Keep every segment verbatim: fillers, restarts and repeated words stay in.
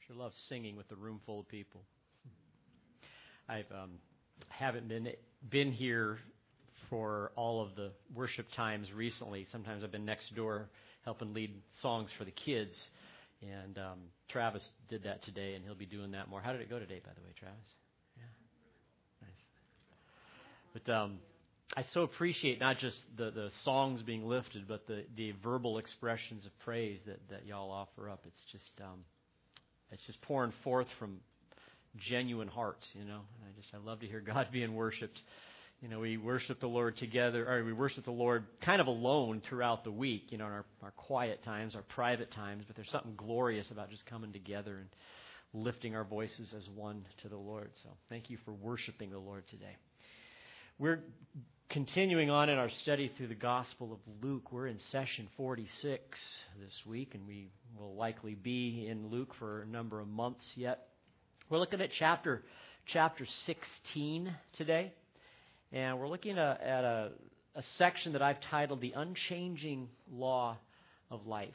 Sure love singing with a room full of people. I've um, haven't been been here for all of the worship times recently. Sometimes I've been next door helping lead songs for the kids, and um, Travis did that today, and he'll be doing that more. How did it go today, by the way, Travis? Yeah, nice. But um, I so appreciate not just the, the songs being lifted, but the, the verbal expressions of praise that, that y'all offer up. It's just um, it's just pouring forth from genuine hearts, you know. And I just I love to hear God being worshipped. You know, we worship the Lord together, or we worship the Lord kind of alone throughout the week, you know, in our, our quiet times, our private times, but there's something glorious about just coming together and lifting our voices as one to the Lord. So thank you for worshiping the Lord today. We're continuing on in our study through the Gospel of Luke. We're in session forty-six this week, and we will likely be in Luke for a number of months yet. We're looking at chapter chapter sixteen today, and we're looking at, at a, a section that I've titled The Unchanging Law of Life.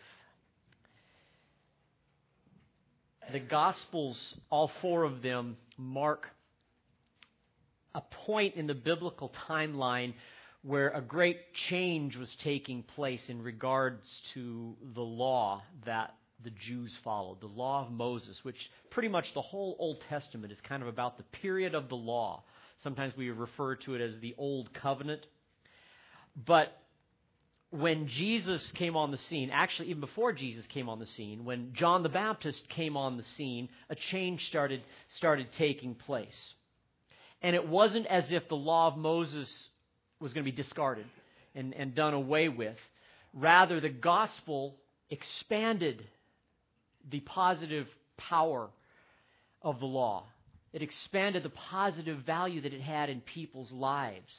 The Gospels, all four of them, mark a point in the biblical timeline where a great change was taking place in regards to the law that the Jews followed, the law of Moses, which pretty much the whole Old Testament is kind of about the period of the law. Sometimes we refer to it as the Old Covenant. But when Jesus came on the scene, actually even before Jesus came on the scene, when John the Baptist came on the scene, a change started started taking place. And it wasn't as if the law of Moses was going to be discarded and, and done away with. Rather, the gospel expanded the positive power of the law. It expanded the positive value that it had in people's lives.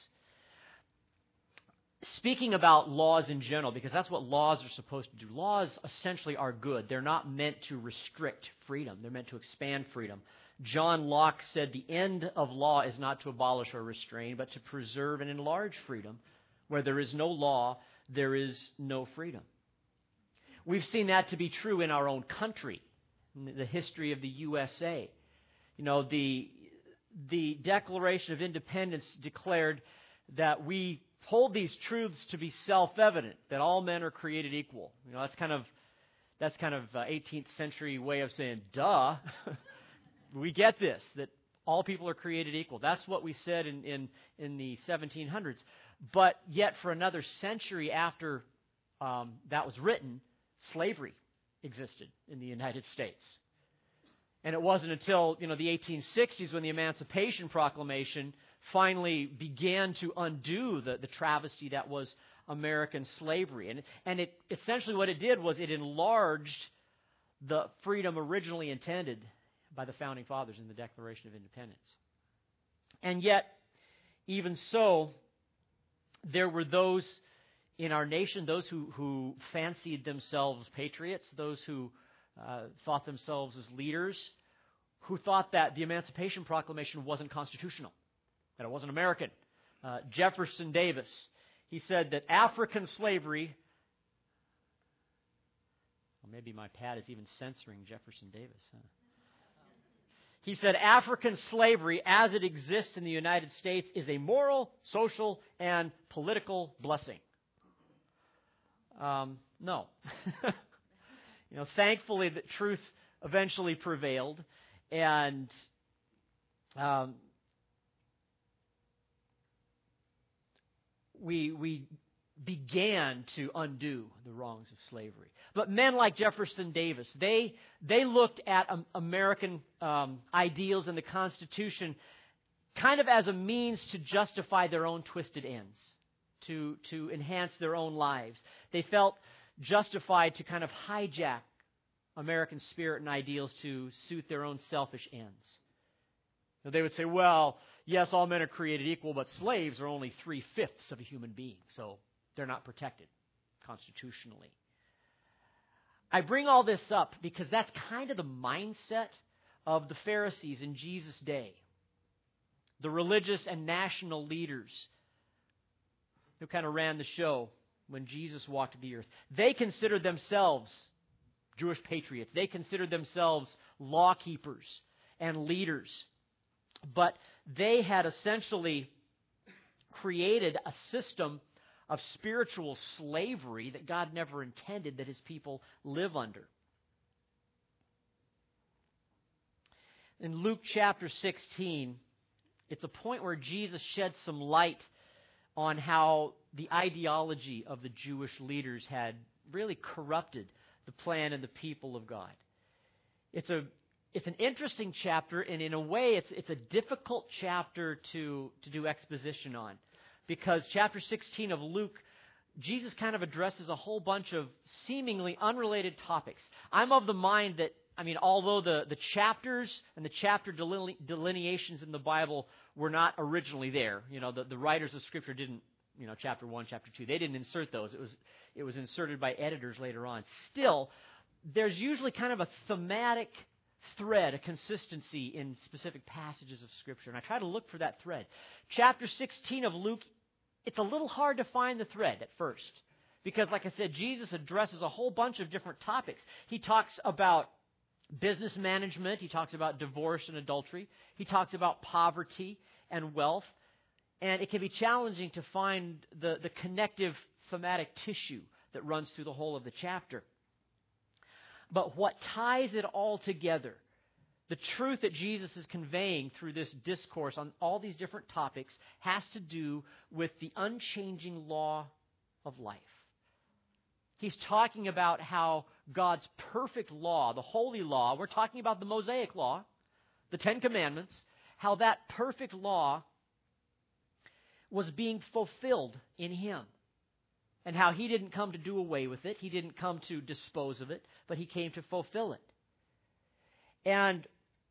Speaking about laws in general, because that's what laws are supposed to do. Laws essentially are good. They're not meant to restrict freedom. They're meant to expand freedom. John Locke said the end of law is not to abolish or restrain, but to preserve and enlarge freedom. Where there is no law, there is no freedom. We've seen that to be true in our own country, in the history of the U S A. You know, the, the Declaration of Independence declared that we hold these truths to be self-evident, that all men are created equal. You know, that's kind of that's kind of uh, eighteenth century way of saying, duh. We get this, that all people are created equal. That's what we said in, in, in the seventeen hundreds. But yet for another century after um, that was written, slavery existed in the United States. And it wasn't until, you know, the eighteen sixties when the Emancipation Proclamation finally began to undo the, the travesty that was American slavery. And, and it essentially what it did was it enlarged the freedom originally intended by the Founding Fathers in the Declaration of Independence. And yet, even so, there were those in our nation, those who, who fancied themselves patriots, those who uh, thought themselves as leaders, who thought that the Emancipation Proclamation wasn't constitutional, that it wasn't American. Uh, Jefferson Davis, he said that African slavery, well, maybe my pad is even censoring Jefferson Davis, huh? He said African slavery as it exists in the United States is a moral, social, and political blessing. Um, no. You know, thankfully, the truth eventually prevailed, and um, we we began to undo the wrongs of slavery. But men like Jefferson Davis, they they looked at um, American um, ideals and the Constitution kind of as a means to justify their own twisted ends, to, to enhance their own lives. They felt justified to kind of hijack American spirit and ideals to suit their own selfish ends. Now, they would say, well, yes, all men are created equal, but slaves are only three-fifths of a human being, so they're not protected constitutionally. I bring all this up because that's kind of the mindset of the Pharisees in Jesus' day. The religious and national leaders who kind of ran the show when Jesus walked the earth. They considered themselves Jewish patriots. They considered themselves law keepers and leaders. But they had essentially created a system of spiritual slavery that God never intended that his people live under. In Luke chapter sixteen, it's a point where Jesus sheds some light on how the ideology of the Jewish leaders had really corrupted the plan and the people of God. It's a it's an interesting chapter, and in a way, it's it's a difficult chapter to to do exposition on, because chapter sixteen of Luke, Jesus kind of addresses a whole bunch of seemingly unrelated topics. I'm of the mind that, I mean, although the, the chapters and the chapter deline, delineations in the Bible were not originally there, you know, the, the writers of Scripture didn't, you know, chapter one, chapter two, they didn't insert those. It was it was inserted by editors later on. Still, there's usually kind of a thematic thread, a consistency in specific passages of Scripture, and I try to look for that thread. Chapter sixteen of Luke, it's a little hard to find the thread at first, because, like I said, Jesus addresses a whole bunch of different topics. He talks about business management. He talks about divorce and adultery. He talks about poverty and wealth. And it can be challenging to find the, the connective thematic tissue that runs through the whole of the chapter. But what ties it all together, the truth that Jesus is conveying through this discourse on all these different topics, has to do with the unchanging law of life. He's talking about how God's perfect law, the holy law, we're talking about the Mosaic law, the Ten Commandments, how that perfect law was being fulfilled in him. And how he didn't come to do away with it. He didn't come to dispose of it, but he came to fulfill it. And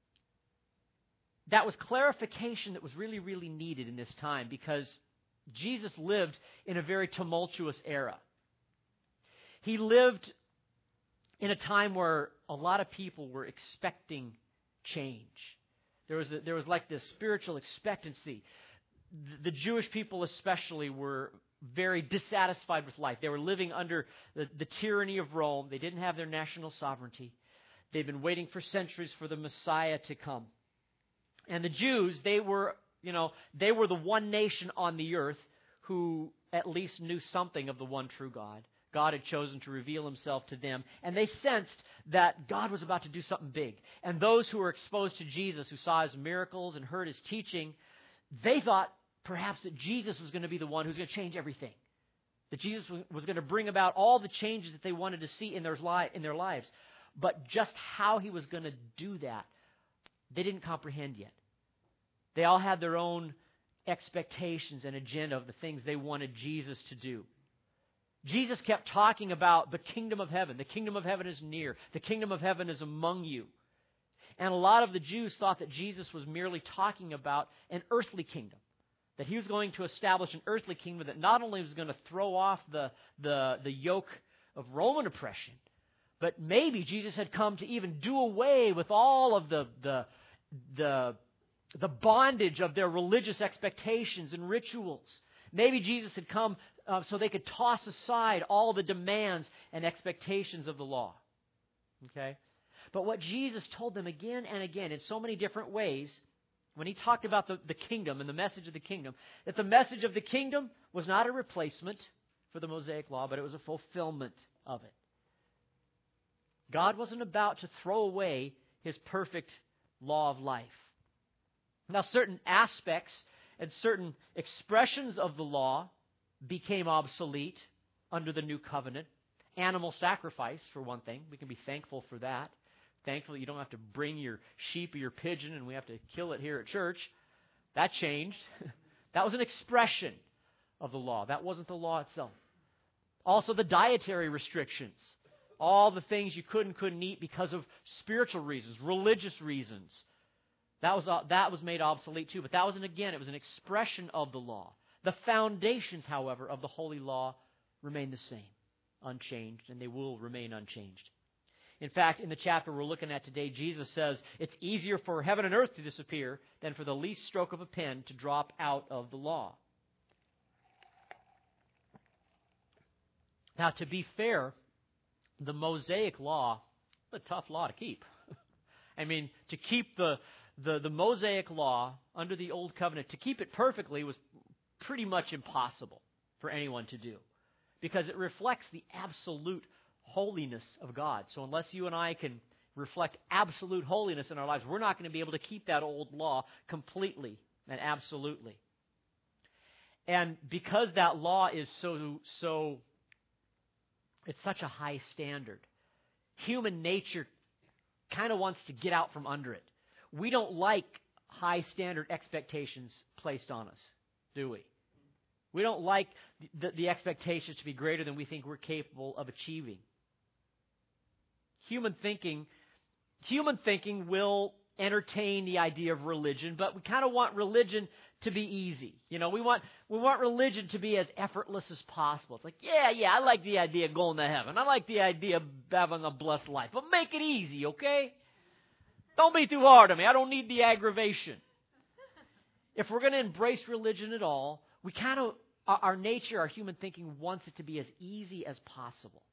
that was clarification that was really, really needed in this time, because Jesus lived in a very tumultuous era. He lived in a time where a lot of people were expecting change. There was a, there was like this spiritual expectancy. The Jewish people especially were very dissatisfied with life. They were living under the, the tyranny of Rome. They didn't have their national sovereignty. They'd been waiting for centuries for the Messiah to come. And the Jews, they were, you know, they were the one nation on the earth who at least knew something of the one true God. God had chosen to reveal himself to them, and they sensed that God was about to do something big. And those who were exposed to Jesus, who saw his miracles and heard his teaching, they thought perhaps that Jesus was going to be the one who's going to change everything. That Jesus was going to bring about all the changes that they wanted to see in their, li- in their lives. But just how he was going to do that, they didn't comprehend yet. They all had their own expectations and agenda of the things they wanted Jesus to do. Jesus kept talking about the kingdom of heaven. The kingdom of heaven is near. The kingdom of heaven is among you. And a lot of the Jews thought that Jesus was merely talking about an earthly kingdom. That he was going to establish an earthly kingdom that not only was going to throw off the, the, the yoke of Roman oppression, but maybe Jesus had come to even do away with all of the, the, the, the bondage of their religious expectations and rituals. Maybe Jesus had come uh, so they could toss aside all the demands and expectations of the law. Okay? But what Jesus told them again and again in so many different ways, when he talked about the, the kingdom and the message of the kingdom, that the message of the kingdom was not a replacement for the Mosaic law, but it was a fulfillment of it. God wasn't about to throw away his perfect law of life. Now, certain aspects and certain expressions of the law became obsolete under the new covenant. Animal sacrifice, for one thing. We can be thankful for that. Thankfully, you don't have to bring your sheep or your pigeon and we have to kill it here at church. That changed. That was an expression of the law. That wasn't the law itself. Also, the dietary restrictions. All the things you could and couldn't eat because of spiritual reasons, religious reasons. That was, that was made obsolete too. But that was, an, again, it was an expression of the law. The foundations, however, of the holy law remain the same, unchanged, and they will remain unchanged. In fact, in the chapter we're looking at today, Jesus says it's easier for heaven and earth to disappear than for the least stroke of a pen to drop out of the law. Now, to be fair, the Mosaic law a tough law to keep. I mean, to keep the, the, the Mosaic law under the Old Covenant, to keep it perfectly was pretty much impossible for anyone to do, because it reflects the absolute holiness of God. So unless you and I can reflect absolute holiness in our lives, we're not going to be able to keep that old law completely and absolutely. And because that law is so, so, it's such a high standard, human nature kind of wants to get out from under it. We don't like high standard expectations placed on us, do we? We don't like the, the expectations to be greater than we think we're capable of achieving. Human thinking, human thinking will entertain the idea of religion, but we kind of want religion to be easy. You know, we want we want religion to be as effortless as possible. It's like, yeah, yeah, I like the idea of going to heaven. I like the idea of having a blessed life, but make it easy, okay? Don't be too hard on me. I don't need the aggravation. If we're going to embrace religion at all, we kind of, our nature, our human thinking wants it to be as easy as possible.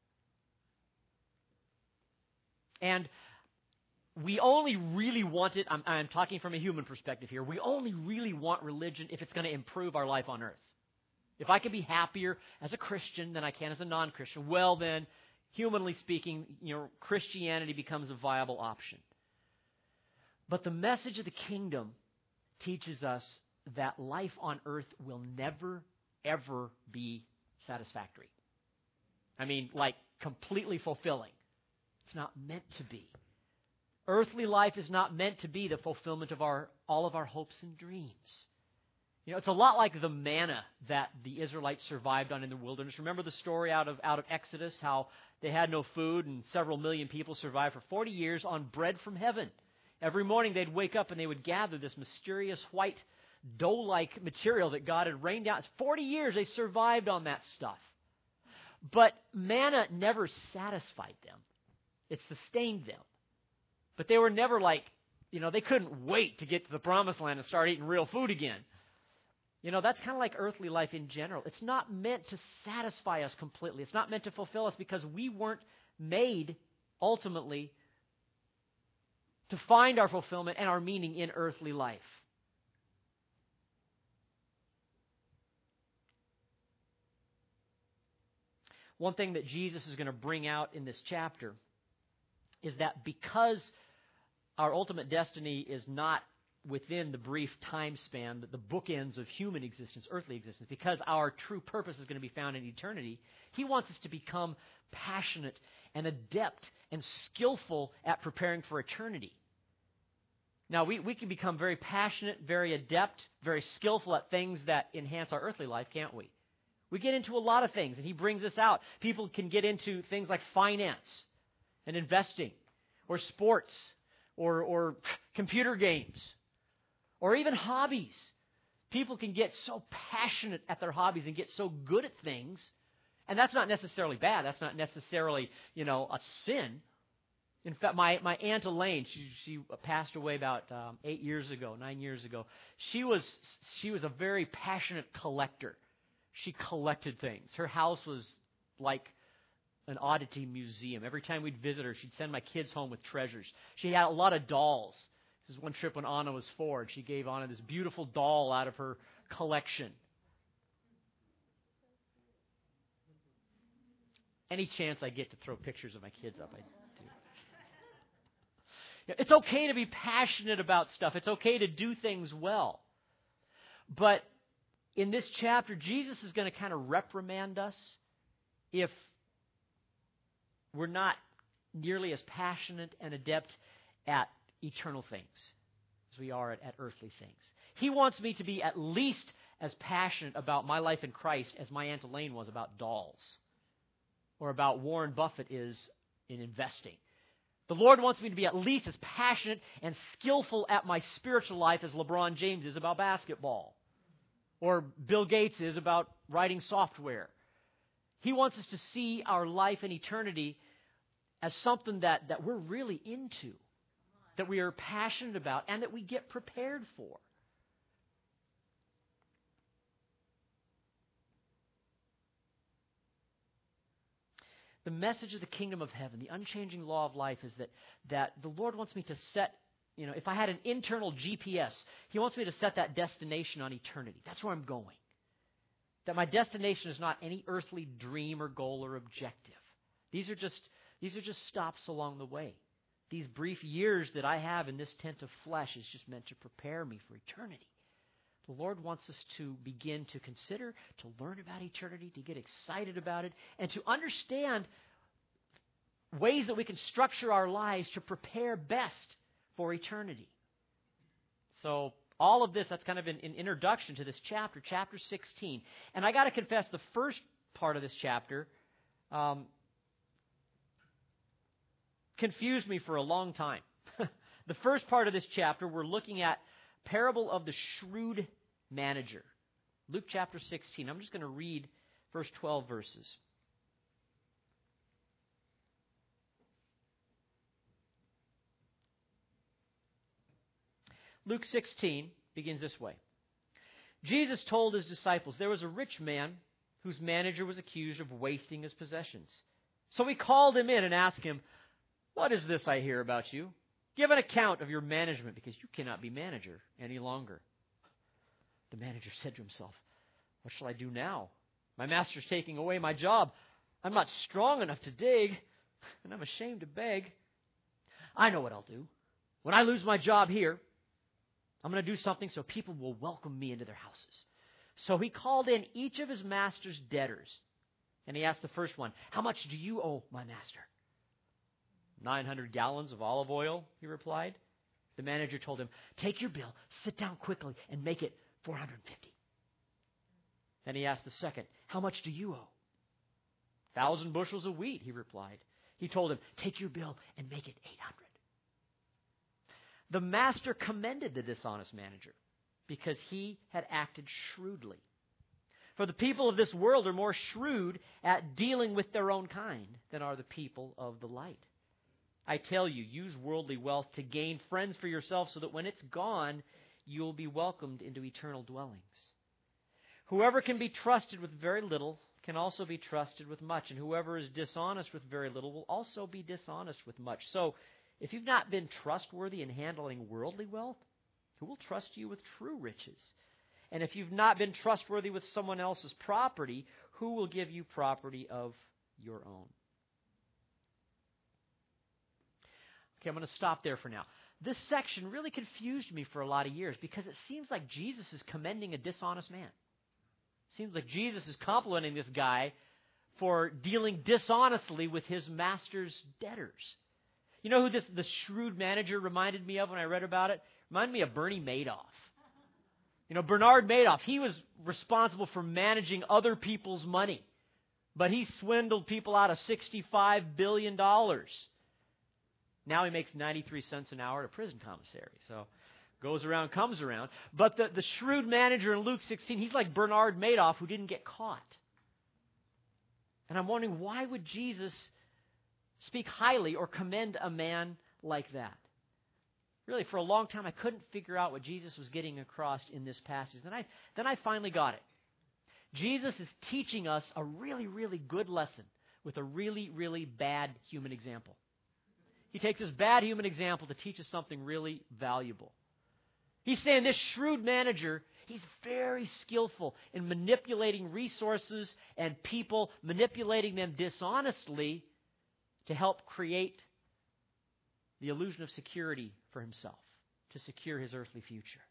And we only really want it, I'm, I'm talking from a human perspective here, we only really want religion if it's going to improve our life on earth. If I can be happier as a Christian than I can as a non-Christian, well then, humanly speaking, you know, Christianity becomes a viable option. But the message of the kingdom teaches us that life on earth will never, ever be satisfactory. I mean, like completely fulfilling. It's not meant to be. Earthly life is not meant to be the fulfillment of our all of our hopes and dreams. You know, it's a lot like the manna that the Israelites survived on in the wilderness. Remember the story out of out of Exodus, how they had no food and several million people survived for forty years on bread from heaven. Every morning they'd wake up and they would gather this mysterious white dough-like material that God had rained down. forty years they survived on that stuff. But manna never satisfied them. It sustained them. But they were never like, you know, they couldn't wait to get to the promised land and start eating real food again. You know, that's kind of like earthly life in general. It's not meant to satisfy us completely. It's not meant to fulfill us because we weren't made, ultimately, to find our fulfillment and our meaning in earthly life. One thing that Jesus is going to bring out in this chapter is that because our ultimate destiny is not within the brief time span, the bookends of human existence, earthly existence, because our true purpose is going to be found in eternity, He wants us to become passionate and adept and skillful at preparing for eternity. Now, we, we can become very passionate, very adept, very skillful at things that enhance our earthly life, can't we? We get into a lot of things, and He brings us out. People can get into things like finance and investing, or sports, or, or computer games, or even hobbies. People can get so passionate at their hobbies and get so good at things, and that's not necessarily bad. That's not necessarily, you know, a sin. In fact, my, my Aunt Elaine, she, she passed away about um, eight years ago, nine years ago. She was she was a very passionate collector. She collected things. Her house was like an oddity museum. Every time we'd visit her, she'd send my kids home with treasures. She had a lot of dolls. This is one trip when Anna was four, and she gave Anna this beautiful doll out of her collection. Any chance I get to throw pictures of my kids up, I do. It's okay to be passionate about stuff. It's okay to do things well. But in this chapter, Jesus is going to kind of reprimand us if we're not nearly as passionate and adept at eternal things as we are at, at earthly things. He wants me to be at least as passionate about my life in Christ as my Aunt Elaine was about dolls, or about Warren Buffett is in investing. The Lord wants me to be at least as passionate and skillful at my spiritual life as LeBron James is about basketball, or Bill Gates is about writing software. He wants us to see our life in eternity as something that, that we're really into, that we are passionate about, and that we get prepared for. The message of the kingdom of heaven, the unchanging law of life is that, that the Lord wants me to set, you know, if I had an internal G P S, He wants me to set that destination on eternity. That's where I'm going. That my destination is not any earthly dream or goal or objective. These are just, these are just stops along the way. These brief years that I have in this tent of flesh is just meant to prepare me for eternity. The Lord wants us to begin to consider, to learn about eternity, to get excited about it, and to understand ways that we can structure our lives to prepare best for eternity. So all of this, that's kind of an, an introduction to this chapter, chapter sixteen. And I got to confess, the first part of this chapter um, confused me for a long time. The first part of this chapter, we're looking at parable of the shrewd manager. Luke chapter sixteen. I'm just going to read first twelve verses. Luke sixteen begins this way. Jesus told his disciples, there was a rich man whose manager was accused of wasting his possessions. So he called him in and asked him, what is this I hear about you? Give an account of your management, because you cannot be manager any longer. The manager said to himself, what shall I do now? My master's taking away my job. I'm not strong enough to dig, and I'm ashamed to beg. I know what I'll do. When I lose my job here, I'm going to do something so people will welcome me into their houses. So he called in each of his master's debtors, and he asked the first one, how much do you owe my master? nine hundred gallons of olive oil, he replied. The manager told him, take your bill, sit down quickly, and make it four hundred fifty. Then he asked the second, how much do you owe? Thousand bushels of wheat, he replied. He told him, take your bill and make it eight hundred. The master commended the dishonest manager because he had acted shrewdly. For the people of this world are more shrewd at dealing with their own kind than are the people of the light. I tell you, use worldly wealth to gain friends for yourself so that when it's gone, you will be welcomed into eternal dwellings. Whoever can be trusted with very little can also be trusted with much, and whoever is dishonest with very little will also be dishonest with much. So, if you've not been trustworthy in handling worldly wealth, who will trust you with true riches? And if you've not been trustworthy with someone else's property, who will give you property of your own? Okay, I'm going to stop there for now. This section really confused me for a lot of years because it seems like Jesus is commending a dishonest man. It seems like Jesus is complimenting this guy for dealing dishonestly with his master's debtors. You know who this the shrewd manager reminded me of when I read about it? Reminded me of Bernie Madoff. You know, Bernard Madoff, he was responsible for managing other people's money, but he swindled people out of sixty-five billion dollars. Now he makes ninety-three cents an hour at a prison commissary. So goes around, comes around. But the, the shrewd manager in Luke sixteen, he's like Bernard Madoff who didn't get caught. And I'm wondering, why would Jesus speak highly or commend a man like that? Really, for a long time, I couldn't figure out what Jesus was getting across in this passage. Then I, then I finally got it. Jesus is teaching us a really, really good lesson with a really, really bad human example. He takes this bad human example to teach us something really valuable. He's saying this shrewd manager, he's very skillful in manipulating resources and people, manipulating them dishonestly to help create the illusion of security for himself, to secure his earthly future.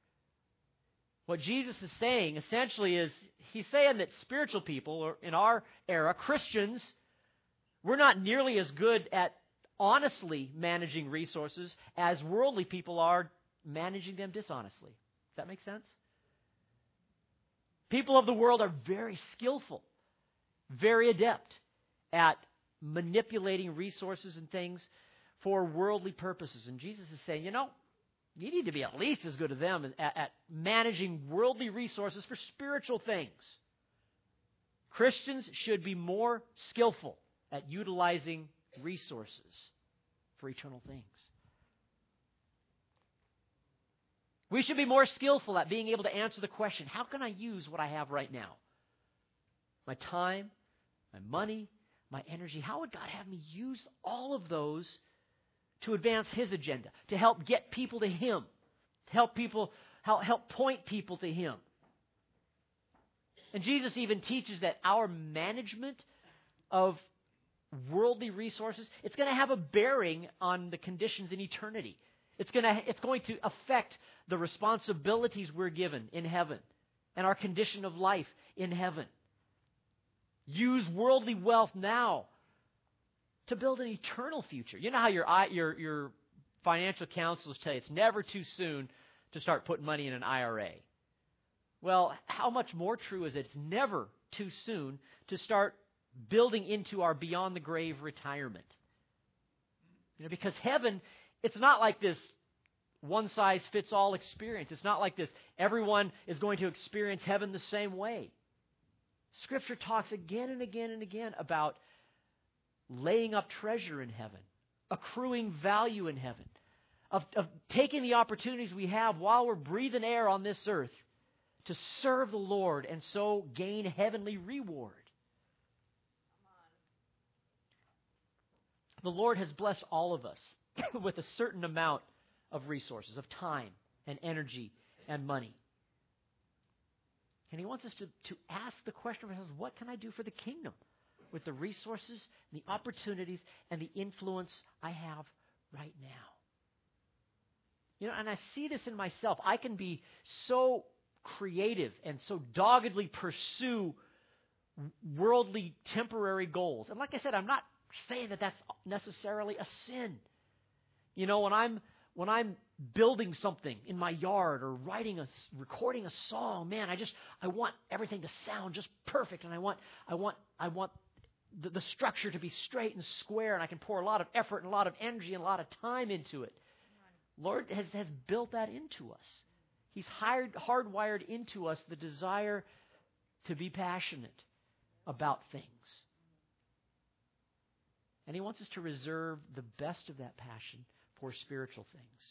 What Jesus is saying essentially is, he's saying that spiritual people, or in our era, Christians, we're not nearly as good at honestly managing resources as worldly people are managing them dishonestly. Does that make sense? People of the world are very skillful, very adept at manipulating resources and things for worldly purposes. And Jesus is saying, you know, you need to be at least as good as them at, at managing worldly resources for spiritual things. Christians should be more skillful at utilizing resources for eternal things. We should be more skillful at being able to answer the question, how can I use what I have right now? My time, my money, my energy? How would God have me use all of those to advance His agenda, to help get people to Him, to help people, help, help point people to Him? And Jesus even teaches that our management of worldly resources, it's going to have a bearing on the conditions in eternity. It's going to, it's going to affect the responsibilities we're given in heaven and our condition of life in heaven. Use worldly wealth now to build an eternal future. You know how your your your financial counselors tell you it's never too soon to start putting money in an I R A. Well, how much more true is it? It's never too soon to start building into our beyond the grave retirement. You know, because heaven, it's not like this one-size-fits-all experience. It's not like this. Everyone is going to experience heaven the same way. Scripture talks again and again and again about laying up treasure in heaven, accruing value in heaven, of, of taking the opportunities we have while we're breathing air on this earth to serve the Lord and so gain heavenly reward. The Lord has blessed all of us with a certain amount of resources, of time and energy and money. And He wants us to, to ask the question of ourselves, what can I do for the kingdom with the resources, and the opportunities, and the influence I have right now? You know, and I see this in myself. I can be so creative and so doggedly pursue worldly temporary goals. And like I said, I'm not saying that that's necessarily a sin. You know, when I'm when I'm building something in my yard or writing a recording a song, man, I just I want everything to sound just perfect, and I want I want I want the, the structure to be straight and square, and I can pour a lot of effort and a lot of energy and a lot of time into it. Lord has has built that into us. He's hired, hardwired into us the desire to be passionate about things. And He wants us to reserve the best of that passion for spiritual things.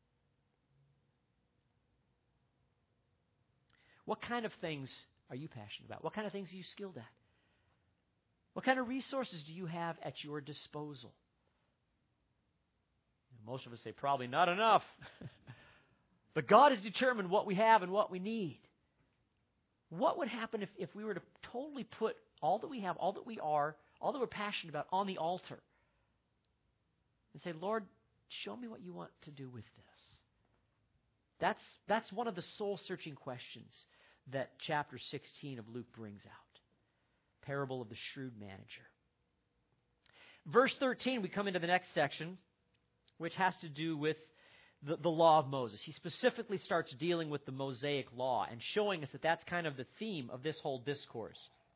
What kind of things are you passionate about? What kind of things are you skilled at? What kind of resources do you have at your disposal? Most of us say probably not enough. But God has determined what we have and what we need. What would happen if, if we were to totally put all that we have, all that we are, all that we're passionate about on the altar and say, Lord, show me what you want to do with this? That's, that's one of the soul-searching questions that chapter sixteen of Luke brings out. Parable of the shrewd manager. Verse thirteen, we come into the next section, which has to do with the, the law of Moses. He specifically starts dealing with the Mosaic law and showing us that that's kind of the theme of this whole discourse.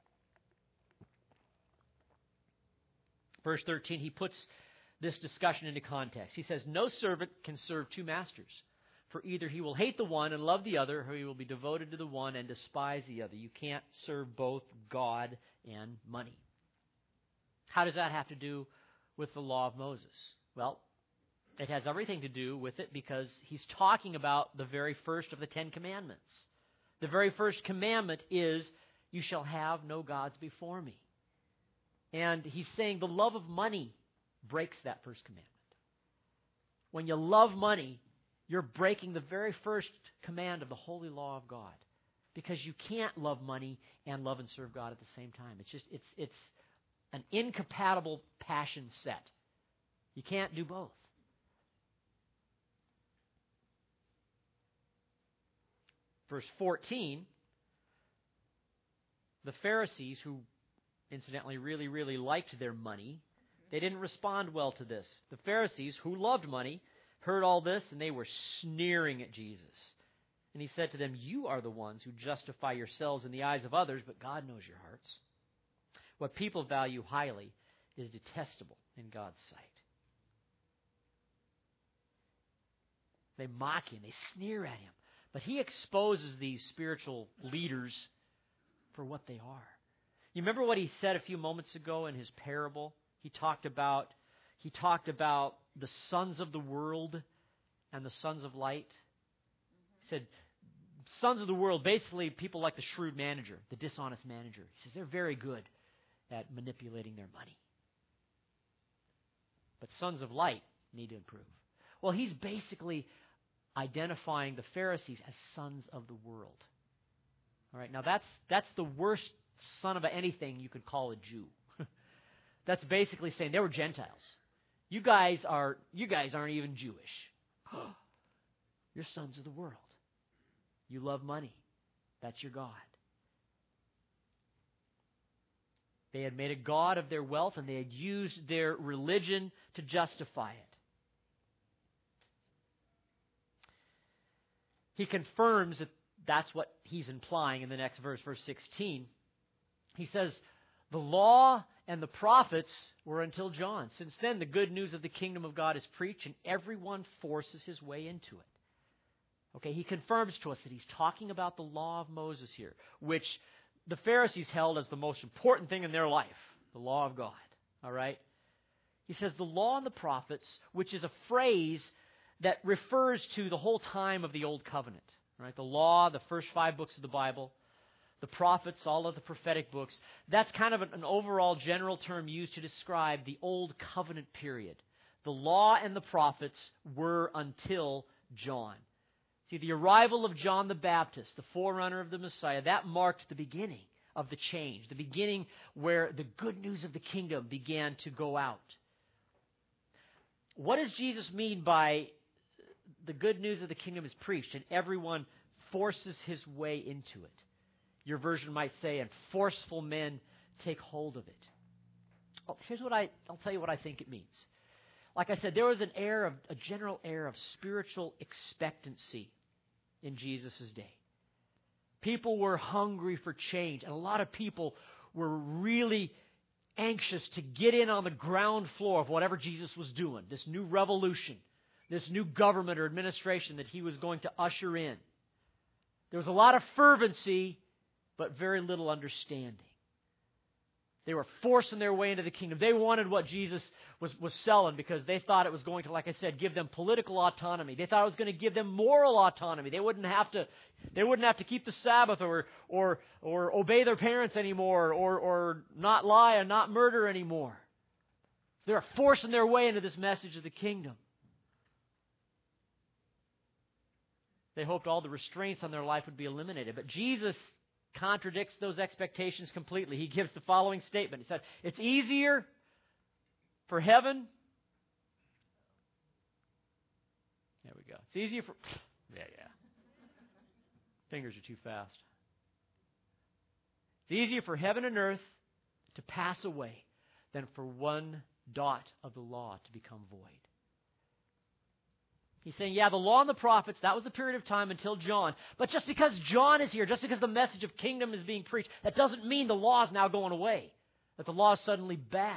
Verse thirteen, he puts this discussion into context. He says, no servant can serve two masters, for either he will hate the one and love the other, or he will be devoted to the one and despise the other. You can't serve both God and money. How does that have to do with the law of Moses? Well, it has everything to do with it because he's talking about the very first of the Ten Commandments. The very first commandment is, you shall have no gods before me. And he's saying the love of money breaks that first commandment. When you love money, you're breaking the very first command of the holy law of God, because you can't love money and love and serve God at the same time. It's just it's it's an incompatible passion set. You can't do both. Verse fourteen, the Pharisees, who incidentally really, really liked their money, they didn't respond well to this. The Pharisees, who loved money, heard all this, and they were sneering at Jesus. And he said to them, you are the ones who justify yourselves in the eyes of others, but God knows your hearts. What people value highly is detestable in God's sight. They mock him, they sneer at him. But he exposes these spiritual leaders for what they are. You remember what he said a few moments ago in his parable? He talked about he talked about the sons of the world and the sons of light. He said, sons of the world, basically people like the shrewd manager, the dishonest manager. He says they're very good at manipulating their money. But sons of light need to improve. Well, he's basically identifying the Pharisees as sons of the world. All right, now that's that's the worst son of anything you could call a Jew. That's basically saying they were Gentiles. You guys are you guys aren't even Jewish. You're sons of the world. You love money. That's your God. They had made a god of their wealth, and they had used their religion to justify it. He confirms that that's what he's implying in the next verse, verse sixteen. He says, the law and the prophets were until John. Since then, the good news of the kingdom of God is preached, and everyone forces his way into it. Okay, he confirms to us that he's talking about the law of Moses here, which the Pharisees held as the most important thing in their life, the law of God. All right? He says the law and the prophets, which is a phrase that refers to the whole time of the Old Covenant. Right? The law, the first five books of the Bible, the prophets, all of the prophetic books. That's kind of an overall general term used to describe the Old Covenant period. The law and the prophets were until John. See, the arrival of John the Baptist, the forerunner of the Messiah, that marked the beginning of the change, the beginning where the good news of the kingdom began to go out. What does Jesus mean by the good news of the kingdom is preached and everyone forces his way into it? Your version might say, and forceful men take hold of it. Oh, here's what I, I'll tell you what I think it means. Like I said, there was an air of, a general air of spiritual expectancy in Jesus' day. People were hungry for change, and a lot of people were really anxious to get in on the ground floor of whatever Jesus was doing, this new revolution, this new government or administration that he was going to usher in. There was a lot of fervency, but very little understanding. They were forcing their way into the kingdom. They wanted what Jesus was, was selling because they thought it was going to, like I said, give them political autonomy. They thought it was going to give them moral autonomy. They wouldn't have to, they wouldn't have to keep the Sabbath or or or obey their parents anymore, or or not lie and not murder anymore. They were forcing their way into this message of the kingdom. They hoped all the restraints on their life would be eliminated. But Jesus contradicts those expectations completely. He gives the following statement. He said, it's easier for heaven. There we go. It's easier for... Yeah, yeah. Fingers are too fast. It's easier for heaven and earth to pass away than for one dot of the law to become void. He's saying, yeah, the law and the prophets, that was the period of time until John. But just because John is here, just because the message of kingdom is being preached, that doesn't mean the law is now going away, that the law is suddenly bad.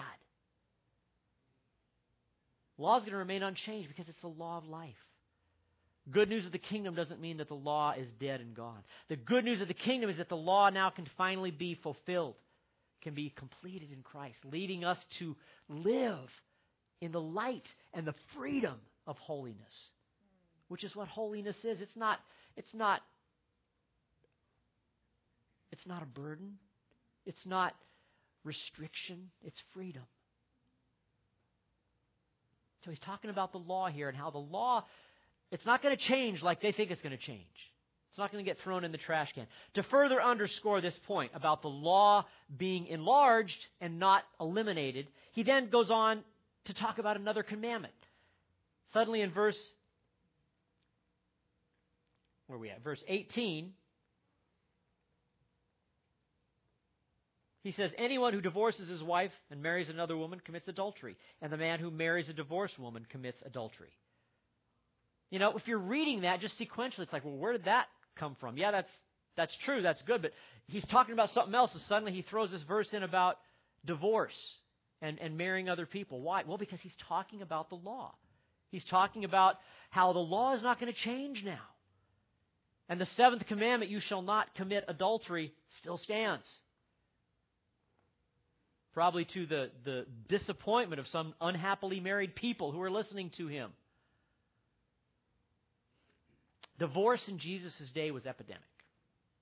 The law is going to remain unchanged because it's the law of life. Good news of the kingdom doesn't mean that the law is dead and gone. The good news of the kingdom is that the law now can finally be fulfilled, can be completed in Christ, leading us to live in the light and the freedom of holiness. Which is what holiness is. It's not, it's not, it's not a burden. It's not restriction. It's freedom. So he's talking about the law here and how the law, it's not going to change like they think it's going to change. It's not going to get thrown in the trash can. To further underscore this point about the law being enlarged and not eliminated, he then goes on to talk about another commandment. Suddenly in verse Where are we at? Verse eighteen. He says, anyone who divorces his wife and marries another woman commits adultery, and the man who marries a divorced woman commits adultery. You know, if you're reading that just sequentially, it's like, well, where did that come from? Yeah, that's that's true, that's good, but he's talking about something else, and suddenly he throws this verse in about divorce and, and marrying other people. Why? Well, because he's talking about the law. He's talking about how the law is not going to change now. And the seventh commandment, you shall not commit adultery, still stands. Probably to the, the disappointment of some unhappily married people who are listening to him. Divorce in Jesus' day was epidemic.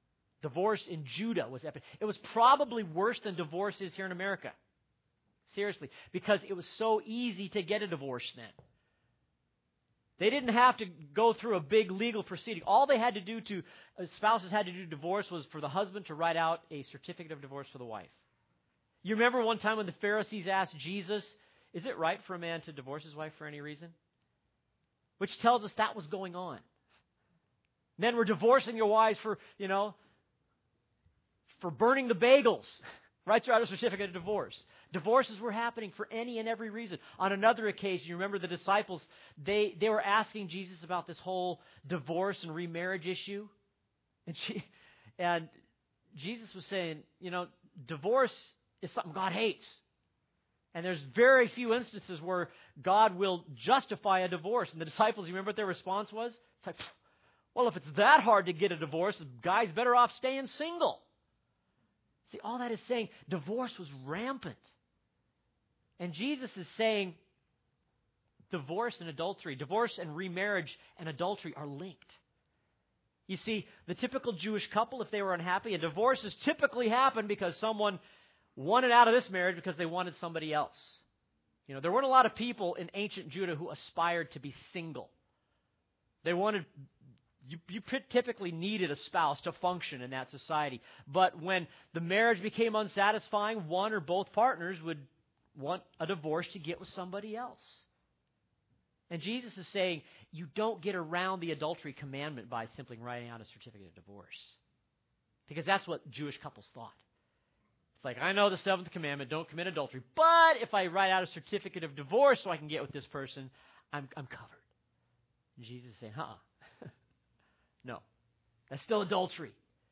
Divorce in Judah was epic. It was probably worse than divorce is here in America. Seriously. Because it was so easy to get a divorce then. They didn't have to go through a big legal proceeding. All they had to do to, uh, spouses had to do to divorce was for the husband to write out a certificate of divorce for the wife. You remember one time when the Pharisees asked Jesus, is it right for a man to divorce his wife for any reason? Which tells us that was going on. Men were divorcing your wives for, you know, for burning the bagels. Writes out a certificate of divorce. Divorces were happening for any and every reason. On another occasion, you remember the disciples, they, they were asking Jesus about this whole divorce and remarriage issue. And, she, and Jesus was saying, you know, divorce is something God hates. And there's very few instances where God will justify a divorce. And the disciples, you remember what their response was? It's like, well, if it's that hard to get a divorce, the guy's better off staying single. See, all that is saying, divorce was rampant. And Jesus is saying, divorce and adultery, divorce and remarriage and adultery are linked. You see, the typical Jewish couple, if they were unhappy, a divorce has typically happened because someone wanted out of this marriage because they wanted somebody else. You know, there weren't a lot of people in ancient Judah who aspired to be single. They wanted, you, you typically needed a spouse to function in that society. But when the marriage became unsatisfying, one or both partners would want a divorce to get with somebody else. And Jesus is saying, you don't get around the adultery commandment by simply writing out a certificate of divorce. Because that's what Jewish couples thought. It's like, I know the seventh commandment, don't commit adultery, but if I write out a certificate of divorce so I can get with this person, I'm, I'm covered. And Jesus is saying, uh-uh. No, that's still adultery.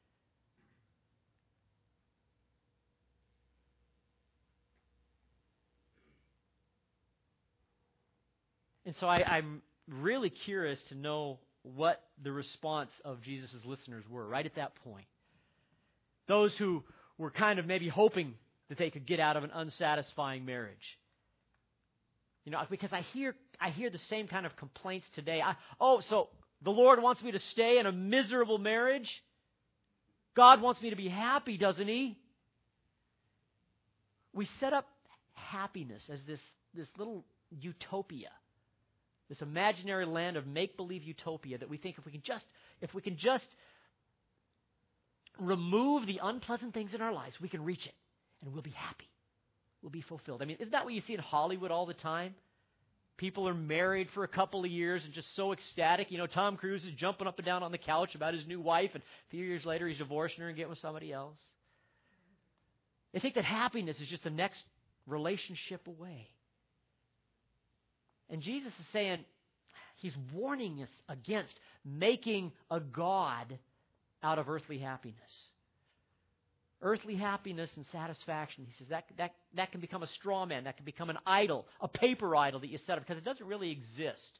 And so I, I'm really curious to know what the response of Jesus' listeners were right at that point. Those who were kind of maybe hoping that they could get out of an unsatisfying marriage. You know, because I hear I hear the same kind of complaints today. I, oh, so the Lord wants me to stay in a miserable marriage? God wants me to be happy, doesn't He? We set up happiness as this, this little utopia. This imaginary land of make-believe utopia that we think if we can just if we can just remove the unpleasant things in our lives, we can reach it and we'll be happy. We'll be fulfilled. I mean, isn't that what you see in Hollywood all the time? People are married for a couple of years and just so ecstatic. You know, Tom Cruise is jumping up and down on the couch about his new wife, and a few years later he's divorcing her and getting with somebody else. They think that happiness is just the next relationship away. And Jesus is saying, He's warning us against making a God out of earthly happiness. Earthly happiness and satisfaction, He says, that, that, that can become a straw man. That can become an idol, a paper idol that you set up, because it doesn't really exist.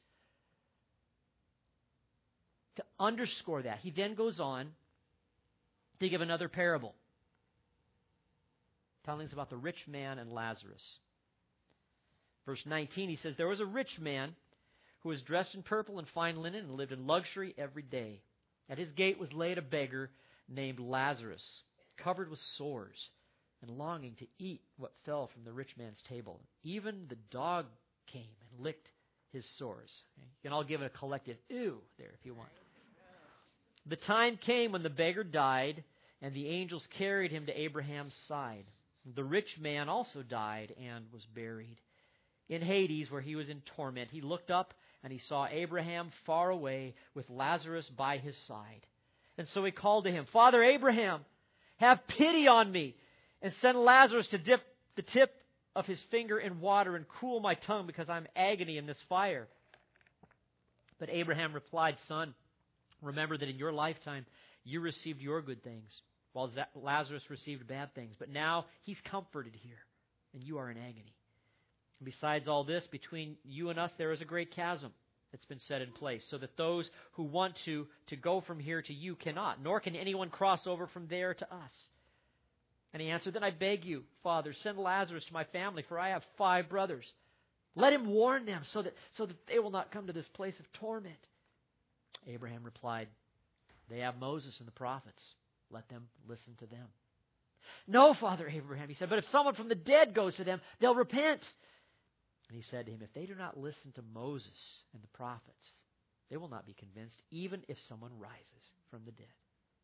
To underscore that, He then goes on to give another parable, telling us about the rich man and Lazarus. Verse nineteen, he says, there was a rich man who was dressed in purple and fine linen and lived in luxury every day. At his gate was laid a beggar named Lazarus, covered with sores and longing to eat what fell from the rich man's table. Even the dog came and licked his sores. You can all give it a collective ew there if you want. The time came when the beggar died, and the angels carried him to Abraham's side. The rich man also died and was buried. In Hades, where he was in torment, he looked up and he saw Abraham far away with Lazarus by his side. And so he called to him, Father Abraham, have pity on me, and send Lazarus to dip the tip of his finger in water and cool my tongue, because I'm agony in this fire. But Abraham replied, Son, remember that in your lifetime you received your good things, while Lazarus received bad things. But now he's comforted here, and you are in agony. Besides all this, between you and us there is a great chasm that's been set in place, so that those who want to, to go from here to you cannot, nor can anyone cross over from there to us. And he answered, Then I beg you, Father, send Lazarus to my family, for I have five brothers. Let him warn them, so that, so that they will not come to this place of torment. Abraham replied, They have Moses and the prophets. Let them listen to them. No, Father Abraham, he said, but if someone from the dead goes to them, they'll repent. And he said to him, if they do not listen to Moses and the prophets, they will not be convinced, even if someone rises from the dead.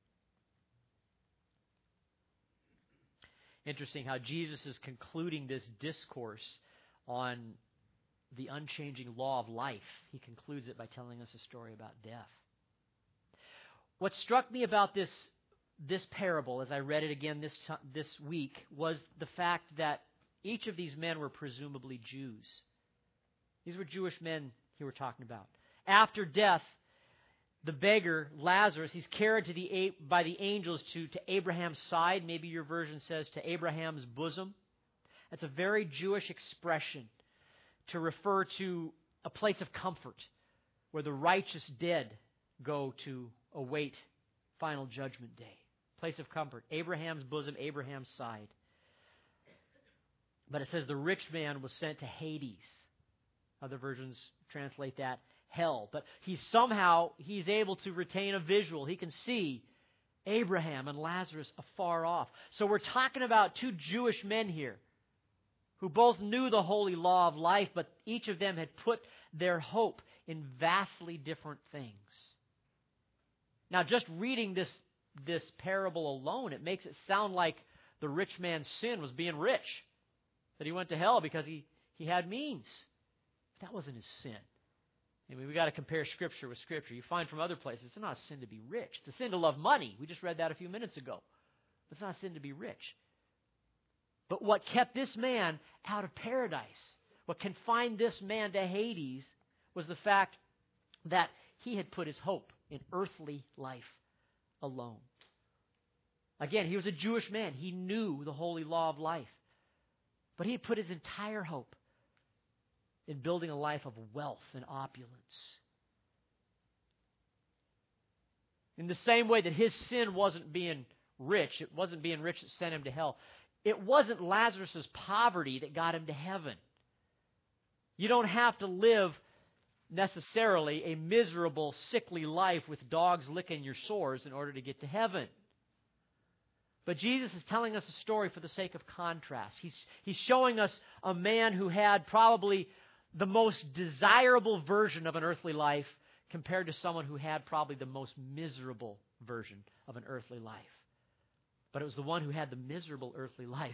Interesting how Jesus is concluding this discourse on the unchanging law of life. He concludes it by telling us a story about death. What struck me about this, this parable, as I read it again this, t- this week, was the fact that each of these men were presumably Jews. These were Jewish men he were talking about. After death, the beggar, Lazarus, he's carried to the by the angels to, to Abraham's side. Maybe your version says to Abraham's bosom. That's a very Jewish expression to refer to a place of comfort where the righteous dead go to await final judgment day. Place of comfort. Abraham's bosom, Abraham's side. But it says the rich man was sent to Hades. Other versions translate that hell. But he's somehow, he's able to retain a visual. He can see Abraham and Lazarus afar off. So we're talking about two Jewish men here who both knew the holy law of life, but each of them had put their hope in vastly different things. Now, just reading this, this parable alone, it makes it sound like the rich man's sin was being rich, that he went to hell because he, he had means. But that wasn't his sin. I mean, we've got to compare Scripture with Scripture. You find from other places, it's not a sin to be rich. It's a sin to love money. We just read that a few minutes ago. It's not a sin to be rich. But what kept this man out of paradise, what confined this man to Hades, was the fact that he had put his hope in earthly life alone. Again, he was a Jewish man. He knew the holy law of life. But he had put his entire hope in building a life of wealth and opulence. In the same way that his sin wasn't being rich, it wasn't being rich that sent him to hell. It wasn't Lazarus' poverty that got him to heaven. You don't have to live necessarily a miserable, sickly life with dogs licking your sores in order to get to heaven. But Jesus is telling us a story for the sake of contrast. He's, he's showing us a man who had probably the most desirable version of an earthly life compared to someone who had probably the most miserable version of an earthly life. But it was the one who had the miserable earthly life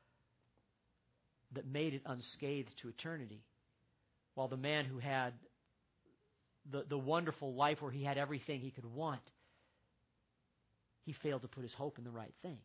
that made it unscathed to eternity, while the man who had the, the wonderful life where he had everything he could want, he failed to put his hope in the right thing.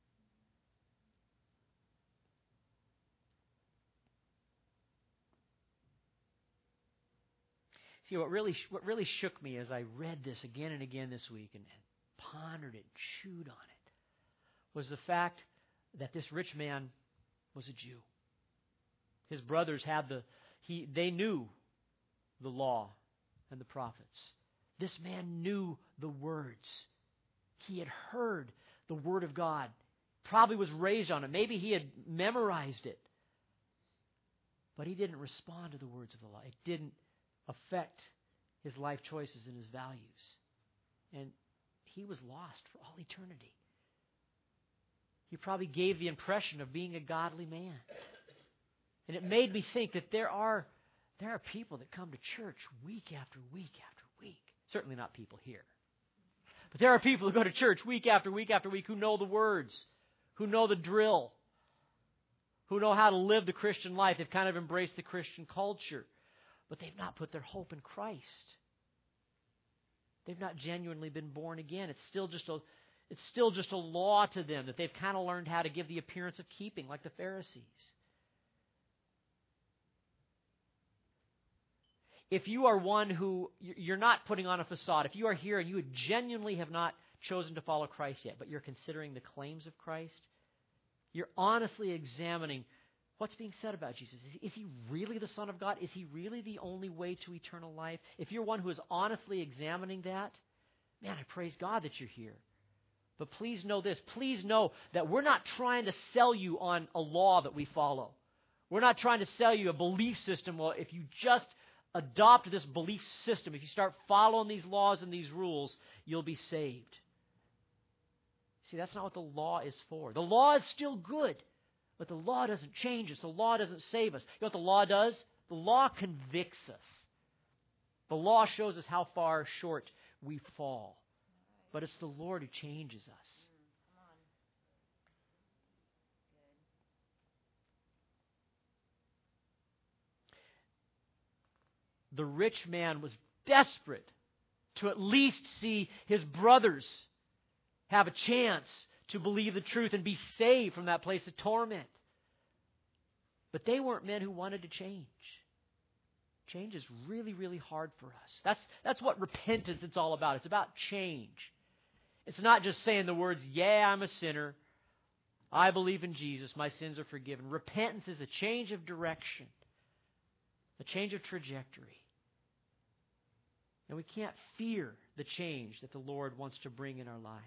See, what really what really shook me as I read this again and again this week and, and pondered it, chewed on it, was the fact that this rich man was a Jew. His brothers had the he they knew the law and the prophets. This man knew the words. He had heard the Word of God. Probably was raised on it. Maybe he had memorized it. But he didn't respond to the words of the law. It didn't affect his life choices and his values. And he was lost for all eternity. He probably gave the impression of being a godly man. And it made me think that there are there are people that come to church week after week after week. Certainly not people here. But there are people who go to church week after week after week who know the words, who know the drill, who know how to live the Christian life. They've kind of embraced the Christian culture, but they've not put their hope in Christ. They've not genuinely been born again. It's still just a, it's still just a law to them that they've kind of learned how to give the appearance of keeping, like the Pharisees. If you are one who, you're not putting on a facade, if you are here and you genuinely have not chosen to follow Christ yet, but you're considering the claims of Christ, you're honestly examining what's being said about Jesus. Is he really the Son of God? Is he really the only way to eternal life? If you're one who is honestly examining that, man, I praise God that you're here. But please know this. Please know that we're not trying to sell you on a law that we follow. We're not trying to sell you a belief system. Well, if you just adopt this belief system, if you start following these laws and these rules, you'll be saved. See, that's not what the law is for. The law is still good, but the law doesn't change us. The law doesn't save us. You know what the law does? The law convicts us. The law shows us how far short we fall. But it's the Lord who changes us. The rich man was desperate to at least see his brothers have a chance to believe the truth and be saved from that place of torment. But they weren't men who wanted to change. Change is really, really hard for us. That's, that's what repentance is all about. It's about change. It's not just saying the words, yeah, I'm a sinner. I believe in Jesus. My sins are forgiven. Repentance is a change of direction, a change of trajectory. And we can't fear the change that the Lord wants to bring in our lives.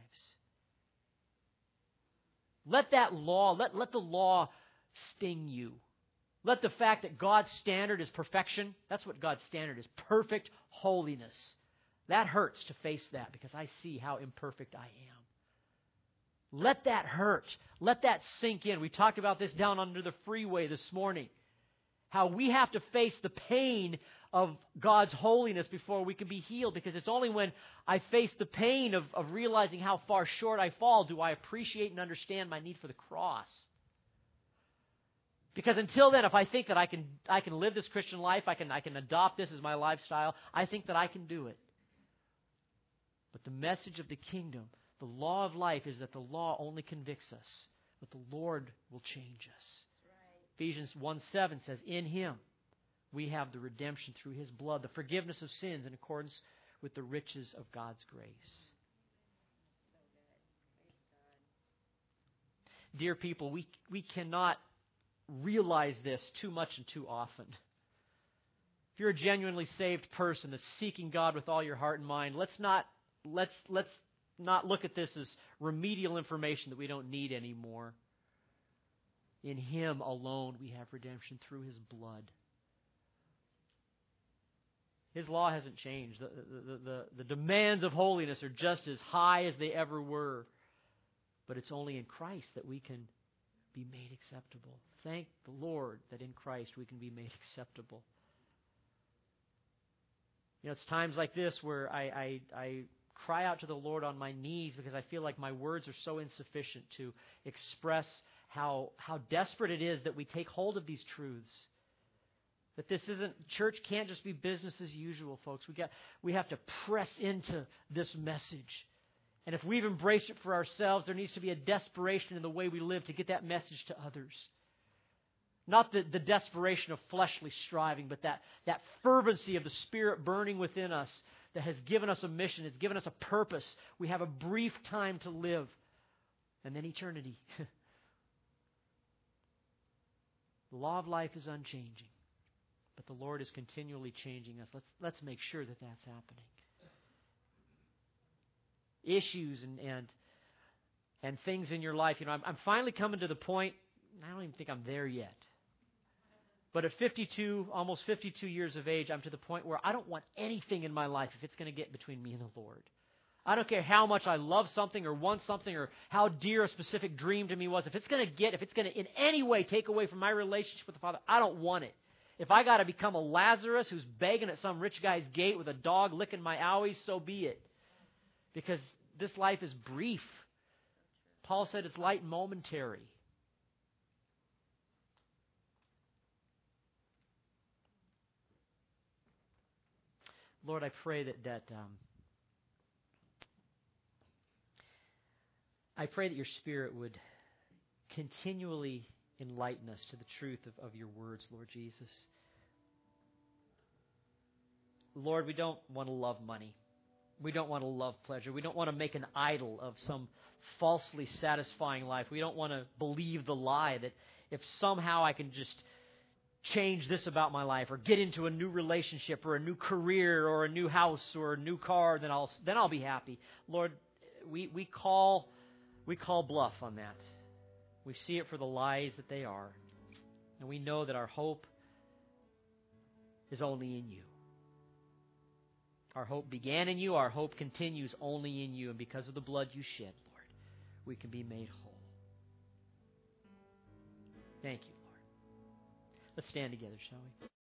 Let that law, let, let the law sting you. Let the fact that God's standard is perfection, that's what God's standard is, perfect holiness. That hurts to face that because I see how imperfect I am. Let that hurt. Let that sink in. We talked about this down under the freeway this morning. How we have to face the pain of God's holiness before we can be healed. Because it's only when I face the pain of, of realizing how far short I fall do I appreciate and understand my need for the cross. Because until then, if I think that I can I can live this Christian life, I can I can adopt this as my lifestyle, I think that I can do it. But the message of the kingdom, the law of life, is that the law only convicts us, but the Lord will change us. Right. Ephesians one seven says, in Him we have the redemption through His blood, the forgiveness of sins in accordance with the riches of God's grace. Dear people, we we cannot realize this too much and too often. If you're a genuinely saved person that's seeking God with all your heart and mind, let's not let's let's not look at this as remedial information that we don't need anymore. In Him alone we have redemption through His blood. His law hasn't changed. The, the, the, the demands of holiness are just as high as they ever were. But it's only in Christ that we can be made acceptable. Thank the Lord that in Christ we can be made acceptable. You know, it's times like this where I, I, I cry out to the Lord on my knees because I feel like my words are so insufficient to express how, how desperate it is that we take hold of these truths. That this isn't, church can't just be business as usual, folks. We got, we have to press into this message. And if we've embraced it for ourselves, there needs to be a desperation in the way we live to get that message to others. Not the, the desperation of fleshly striving, but that, that fervency of the Spirit burning within us that has given us a mission, has given us a purpose. We have a brief time to live, and then eternity. The law of life is unchanging, but the Lord is continually changing us. Let's, let's make sure that that's happening. Issues and, and and things in your life. You know, I'm, I'm finally coming to the point, I don't even think I'm there yet. But at fifty-two, almost fifty-two years of age, I'm to the point where I don't want anything in my life if it's going to get between me and the Lord. I don't care how much I love something or want something or how dear a specific dream to me was. If it's going to get, if it's going to in any way take away from my relationship with the Father, I don't want it. If I got to become a Lazarus who's begging at some rich guy's gate with a dog licking my owies, so be it. Because this life is brief. Paul said it's light and momentary. Lord, I pray that that um, I pray that your Spirit would continually enlighten us to the truth of, of your words, Lord Jesus. Lord, we don't want to love money. We don't want to love pleasure. We don't want to make an idol of some falsely satisfying life. We don't want to believe the lie that if somehow I can just change this about my life or get into a new relationship or a new career or a new house or a new car, then I'll then I'll be happy. Lord, we, we call we call bluff on that. We see it for the lies that they are. And we know that our hope is only in you. Our hope began in you. Our hope continues only in you. And because of the blood you shed, Lord, we can be made whole. Thank you, Lord. Let's stand together, shall we?